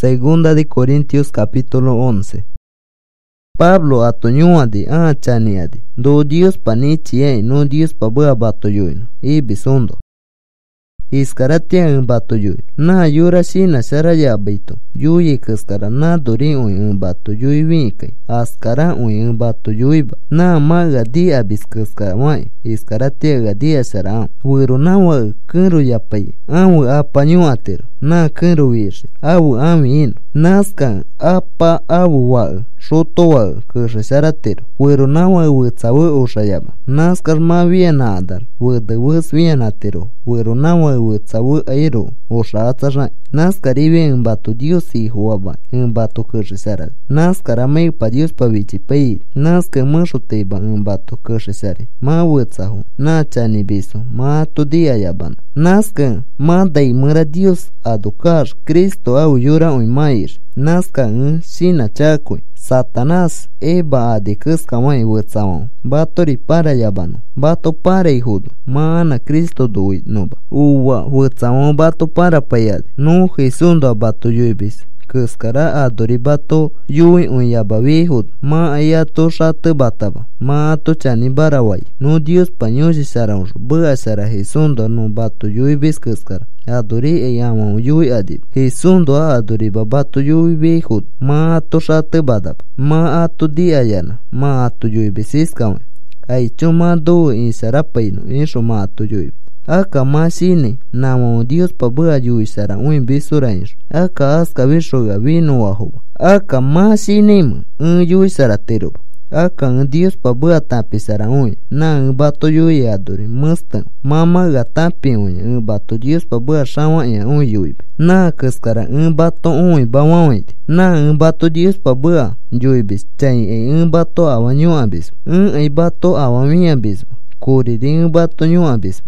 Segunda de Corintios capítulo 11. Pablo atoñuadi chaniadi. Do Dios panichi no Dios pa bua batoyuino. Y bisundo. Iskaratia batoyuy. Na yura shina saraya baito. Yuyi kaskara na dori batoyuy vinkai. Askara batoyuyba. Na maga dia biskaskara mai. Iskaratia gadia sara. Wiru na wa kunru yapai. Awu apanyu atero. Na kunru virsi. Awu ami ino. Naskan apa awu wa. Shoto wa kusharatero. Wiru na wa witsawu ushayaba. Naskar ma viena adar. Wede wis viena atero. Wiru na wa witsawu airo. Ushatsa naskari bien bato Dios hijo waba. Bato kusharat. Naskara me pa Dios pa vichi pei. Naska mashoteba bato kushasari. Ma witsahu. Na chani biso. Ma tu dia yaban. Naska ma dai mura Dios adukar. Cristo au yura uimair. Naska shina chakui. Satanás eba adikıska mai witsawan. Batori para yabano. Bato para ihudo. Maana Cristo do noba. Uwa witsawan bato para payade. No Jesundo bato yuibis. Kuskara adori bato yui unyabavi hud. Ma ayato shate bataba. Ma ato chani barawai. No Dios panyoshi saraunjo. Bua sara Jesundo no bato yuibis kuskara. Adori eyama yui adib. Jesundo adori babato yuibi hud. Ma ato shate badab. Ma ato diayana. Ma ato yuibis iskawe. Aicho ma do insarapaino. Insho ma ato yuibis. Aka masini nama Dios pa bua yui sara bisura insho. Aka aska vishoga vino wahuba. Aka masini yui sara teruba. Aka Dios pa bua tapi sara na bato yui adori musta. Mama ga tapi bato Dios pa bua shawa ya yui. Na kaskara bato bawawit. Na bato Dios pa bua yui bis. Chay bato awanyo abis. Bato awami abis. Kuri bato nyo abis.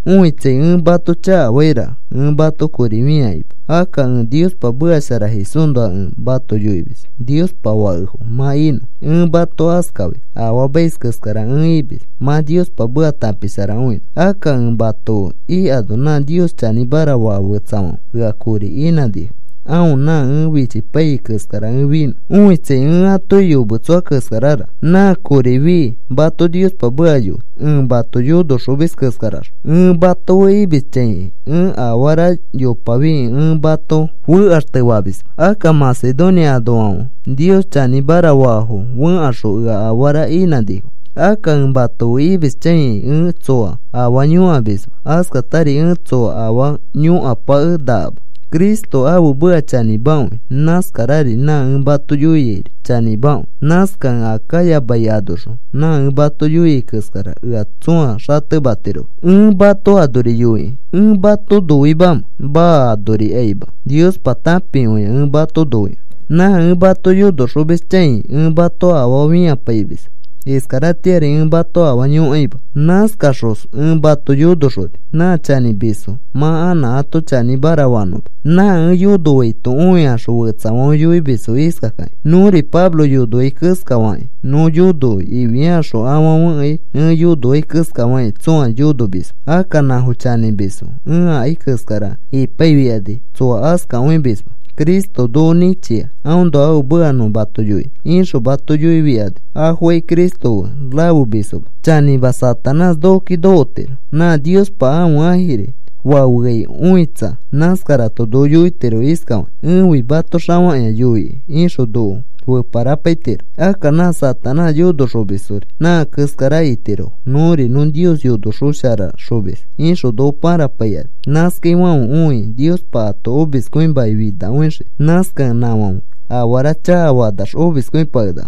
Uite bato cha weira, bato korimiaib. Aka Dios pa bua sara Jesundo bato yuibis. Dios pa waihu, ma ino. Bato askawi, awa beis kaskara ibis. Ma Dios pa bua tapi sara Aka bato i adona Dios chani bara wa wetsawan. Gakuri ina dihu. Au na vichi pei kaskara vino. Uite ato yubu tsua kaskarara. Na kurivi bato Dios pa bua yu. Bato yu do shubis kaskarar. Bato ibis chenye. Awara yu pavi bato wu arte wabis. Aka Macedonia doan. Dios chani bara wahu. Wu asho awara ina dihu. Aka bato ibis chenye tsoa. Awa nyu abis. Aska tari tsoa awa nyu apa dab. Cristo awu bua chani baun. Naskarari na bato yuyeri. Chani baun. Naskan akaya bayadosho. Na bato yuyi kaskara. Atsua shate batero. Bato adori yuyi. Bato doi bam. Ba adori eiba. Dios patapi bato doi. Na bato yudosho beschai. Bato awawia paibis. Eskaratiere bato awanyo eiba. Naskashos bato yudoshodi. Na chani biso. Ma ana ato chani barawano. Na yudoi to uyasho wetsawan yui biso iskakai. Nuri Pablo yudoi kuskawai. No yudoi ibiasho awan yudoi kuskawai tsua yudo biso. Aka nahu chani biso. Ai kuskara. I peiviadi. Tsua aska biso. Cristo do nichia. Aundo au buano bato yui. Insho bato yui viadi. Ahuei Cristo labu biso. Chani ba Satanás doki doter. Na Dios pa amu ahire. Wawei uitza. Naskara to do yui tero iskawa. Uwi bato shawa ya yui. Insho do. Para peter. Aka na Satanás yudo shobisuri. Na kaskara itero. Nori nun Dios yudo shoshara shobis. Insho do para payad. Naska wan Dios pa to obis kuin bai vida unshi. Naska nawan. Awara cha awadash obis kuin pagda.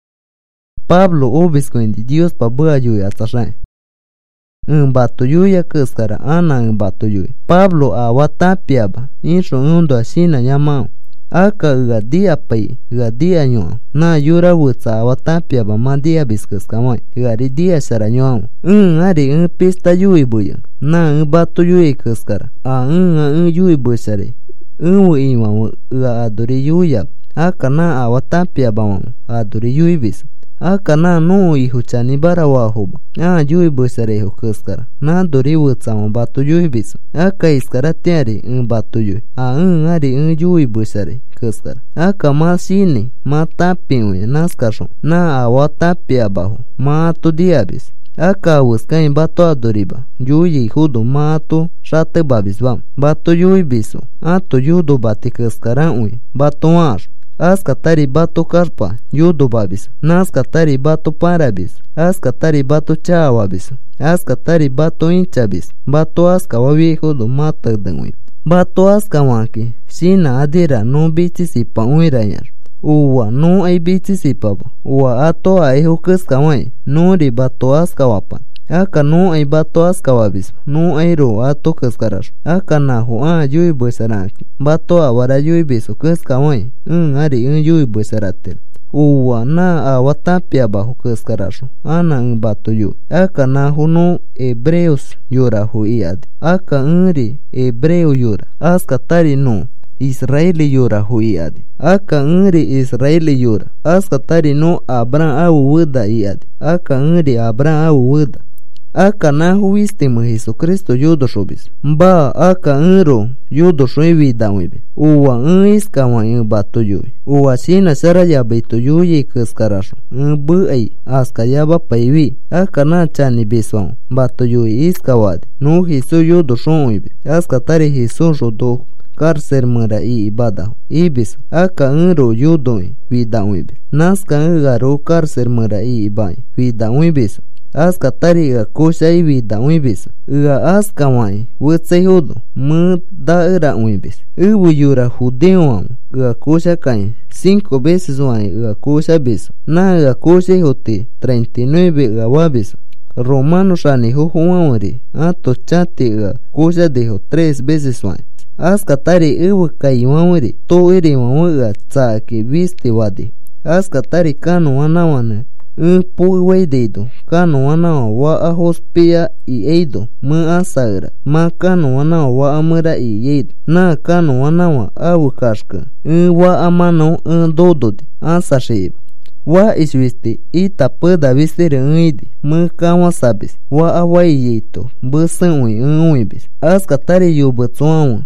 Pablo obis kuin di Dios pa bua yui atashay. Bato yuya kaskara ana bato yui. Pablo awatapiaba. Insho undo ashina yamao. Aka gadia pai, gadia nyo. Na yura wutsa awatapia ba madia biskas kamoi. Gari dia sara nyo. Ari pista yui buya. Na bato yui kaskara. Yui busare. Ima adori yuya. Aka na awatapia ba adori yui bis. aka na no hijo chani barawahoba yui busarejo kaskara na dori wutsama bato yui biso aka iskara tiari bato yui ari yui busare kaskara aka ma sini ma tapiwe naskasho na awa tapi abajo ma to diabis aka busca bato adoriba yui judo mato shate babisbam bato yui biso ato yudo bati kaskara ui bato ash askatari bato karpa yudo babis naskatari bato parabis askatari bato chawabis askatari bato inchabis bato askawa viejo do mata dangui bato askawaki sina adira no bichisipa uirayar uwa no ay bichisipaba uwa ato ay hukaskawai no ri bato askawapan aka no ay bato askawabis no ay ro ato kaskarash aka nahu yui busaraki bato awara yui biso kaskawai ari yui busaratel uwa na awatapia bajo kaskarasho ana bato yui aka nahu no hebreos yura huiad aka ri hebreo yura askatari no Israeli yura huiadi aka Israeli yura askatari no Abraham wuda iadi aka Abraham wuda aka na huistimo Jesucristo yudo shobis ba aka yudo vida wibe uwa iskawa bato yui uwa sina sara ya beto yui kaskarasho ai aska yaba paiwi aka na chani beswan bato yui iskawadi no Jesu yudo wibe aska tari Jesu rodo cárcel mara ibada ibis aka yudo vida wibe naska garo cárcel mara ibai vida wibis aska tari kosha vida wibis aska wai wutsai hudo da era wibis yura judeo kosha kai 5 veces wai kosha bis na kosha hote 39 wabis Romanos ani huwari ato chati kosha dejo 3 veces wai aska tari kaiwamri to ere wamuga tsaki viste wadi aska tari kano wanawana puwe deido kano wanawa wa ahospia i eido ma asagra ma kano wanawa wa amura i eido na kano wanawa kashka wa amano dododi ansashib wa isviste ita pueda vistere idi ma kama sabis wa awayeito busan uibis aska tari yubutsuan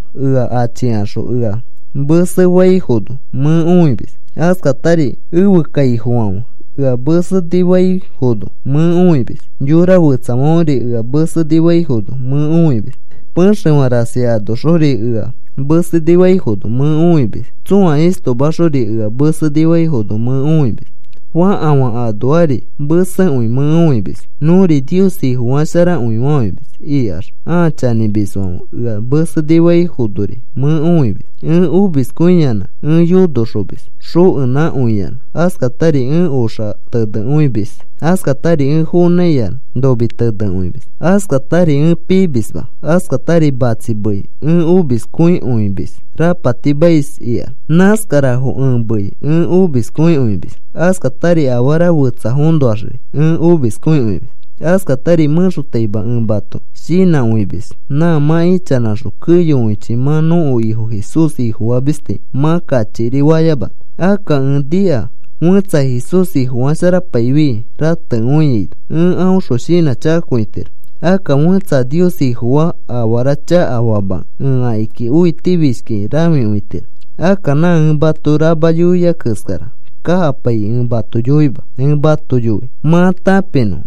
achiasho busa waihodo ma uibis aska tari kai huan busa diwai hodo ma uibis yura butsamori busa diwai hodo ma uibis Panshamaraseado shori busa diwai hodo ma uibis tsuan isto bashori busa diwai hodo ma uibis wa awa adoari busa ma uibis nuri diosi huan sara uibis iar chani biswan busa diwai hodori ma uibis ubis kunyana yudo shobis sho na uyan aska tari osha tada uibis aska tari hunayan dobi tada uibis aska tari pibis ba aska tari batsi boy ubis kuin uibis rapati bais iar naskara hu boy ubis kuin uibis aska tari awara wutsa hondoashri ubis kuin uibis aska tari manshu teiba bato sina uibis na ma ichanashu kuyo uichi mano hijo Jesus hijo abiste ma kachiri wayaba aka dia wutsa Jesus hijo asara paiwi rata uid ausho sina chakuiter aka wutsa Dios hijo awaracha awaba aiki uitibiski rami uiter aka na bato rabayuya kaskara kapai bato yoiba bato yoi mata peno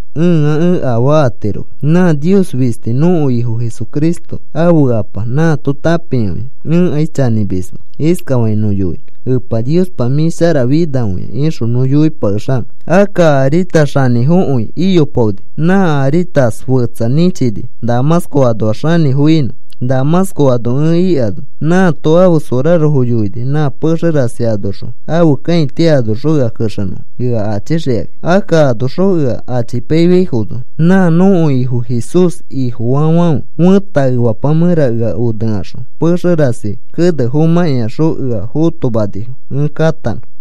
awatero na Dios viste no hijo Jesucristo awapa na to tapeno aichani bisma iskawai no yoi pa Dios pa mi sara vida eso no yoi pashan aka arita shani hui iyo pode na arita swatsa nichidi Damasco adoshani huino Damasco adon iado na to abu soraro huyuide na pasha raseadosho abu kain teadosho akashano acheshe aka adosho achipeiwe hudo na no hijo Jesus hijo wawan muta wapamera udanasho pasha rase kada homa yasho huto badi katan